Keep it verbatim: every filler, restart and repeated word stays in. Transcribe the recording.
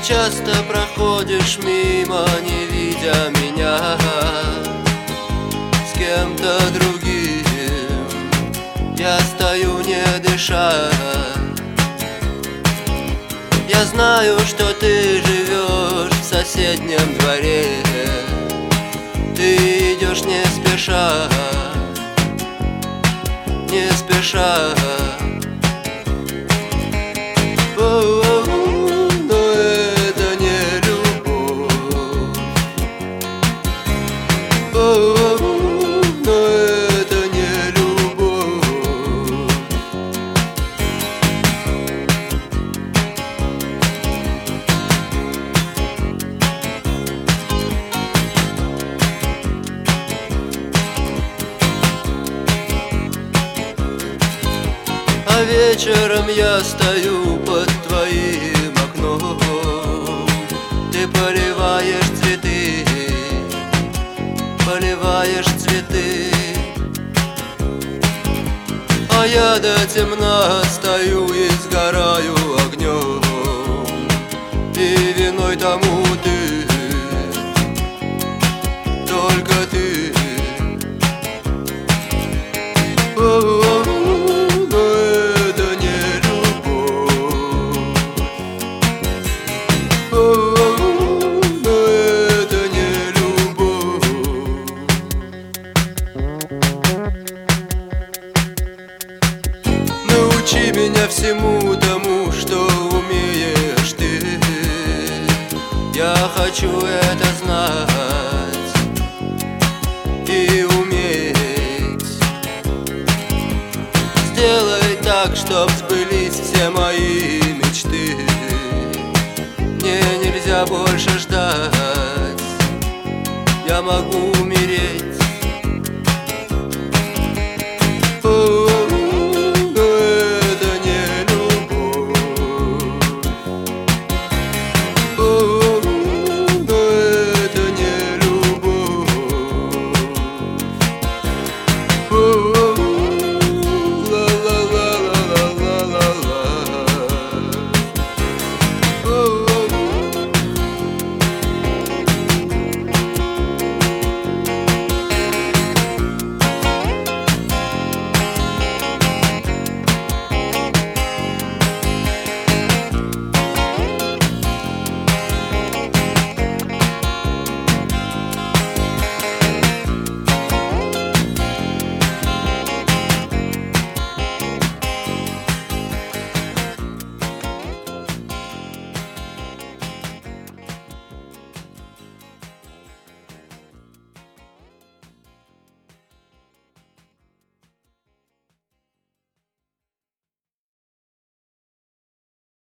часто проходишь мимо, не видя меня с кем-то другим. Я стою, не дыша. Я знаю, что ты живешь в соседнем дворе. Ты идешь не спеша, не спеша. А вечером я стою под твоим окном. Ты поливаешь цветы, поливаешь цветы. А я до темна стою и сгораю огнем. И виной тому ты, только ты. О-о-о. Научи меня всему тому, что умеешь ты. Я хочу это знать и уметь. Сделай так, чтоб сбылись все мои мечты. Мне нельзя больше ждать, я могу умереть.